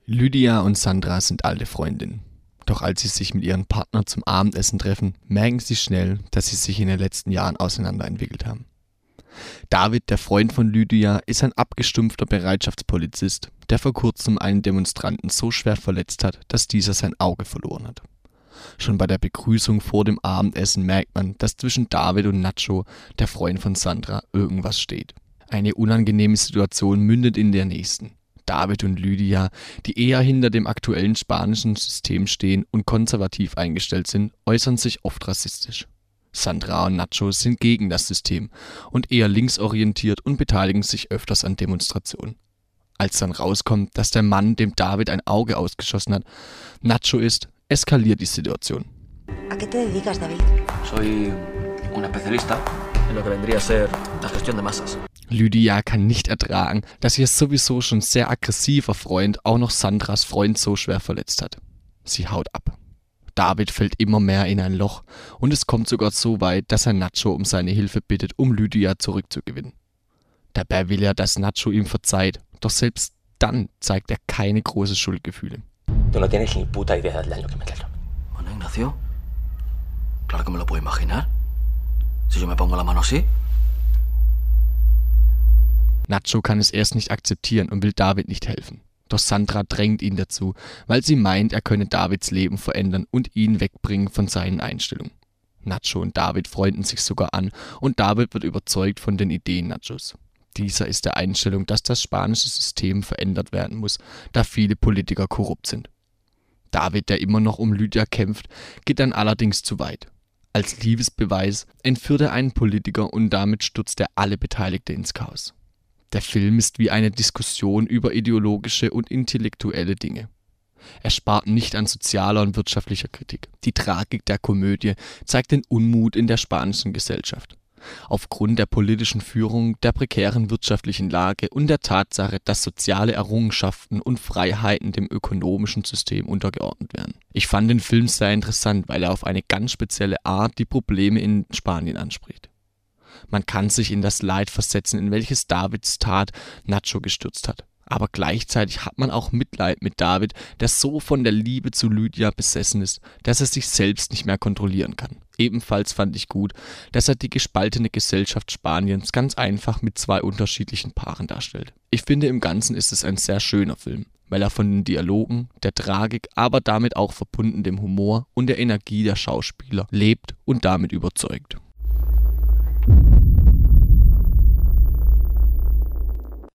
Lydia und Sandra sind alte Freundinnen. Doch als sie sich mit ihrem Partner zum Abendessen treffen, merken sie schnell, dass sie sich in den letzten Jahren auseinanderentwickelt haben. David, der Freund von Lydia, ist ein abgestumpfter Bereitschaftspolizist, der vor kurzem einen Demonstranten so schwer verletzt hat, dass dieser sein Auge verloren hat. Schon bei der Begrüßung vor dem Abendessen merkt man, dass zwischen David und Nacho, der Freund von Sandra, irgendwas steht. Eine unangenehme Situation mündet in der nächsten. David und Lydia, die eher hinter dem aktuellen spanischen System stehen und konservativ eingestellt sind, äußern sich oft rassistisch. Sandra und Nacho sind gegen das System und eher linksorientiert und beteiligen sich öfters an Demonstrationen. Als dann rauskommt, dass der Mann, dem David ein Auge ausgeschossen hat, Nacho ist, eskaliert die Situation. ¿A qué te dedicas, David? Soy un especialista en lo que vendría a ser la gestión de masas. Lydia kann nicht ertragen, dass ihr sowieso schon sehr aggressiver Freund auch noch Sandras Freund so schwer verletzt hat. Sie haut ab. David fällt immer mehr in ein Loch und es kommt sogar so weit, dass er Nacho um seine Hilfe bittet, um Lydia zurückzugewinnen. Dabei will er, dass Nacho ihm verzeiht, doch selbst dann zeigt er keine großen Schuldgefühle. Tú no tienes ni puta idea del daño que me has hecho. Bueno, Ignacio, claro que me lo puedo imaginar. Si yo me pongo la mano así. Nacho kann es erst nicht akzeptieren und will David nicht helfen. Doch Sandra drängt ihn dazu, weil sie meint, er könne Davids Leben verändern und ihn wegbringen von seinen Einstellungen. Nacho und David freunden sich sogar an und David wird überzeugt von den Ideen Nachos. Dieser ist der Einstellung, dass das spanische System verändert werden muss, da viele Politiker korrupt sind. David, der immer noch um Lydia kämpft, geht dann allerdings zu weit. Als Liebesbeweis entführt er einen Politiker und damit stürzt er alle Beteiligten ins Chaos. Der Film ist wie eine Diskussion über ideologische und intellektuelle Dinge. Er spart nicht an sozialer und wirtschaftlicher Kritik. Die Tragik der Komödie zeigt den Unmut in der spanischen Gesellschaft. Aufgrund der politischen Führung, der prekären wirtschaftlichen Lage und der Tatsache, dass soziale Errungenschaften und Freiheiten dem ökonomischen System untergeordnet werden. Ich fand den Film sehr interessant, weil er auf eine ganz spezielle Art die Probleme in Spanien anspricht. Man kann sich in das Leid versetzen, in welches Davids Tat Nacho gestürzt hat. Aber gleichzeitig hat man auch Mitleid mit David, der so von der Liebe zu Lydia besessen ist, dass er sich selbst nicht mehr kontrollieren kann. Ebenfalls fand ich gut, dass er die gespaltene Gesellschaft Spaniens ganz einfach mit zwei unterschiedlichen Paaren darstellt. Ich finde, im Ganzen ist es ein sehr schöner Film, weil er von den Dialogen, der Tragik, aber damit auch verbunden dem Humor und der Energie der Schauspieler lebt und damit überzeugt.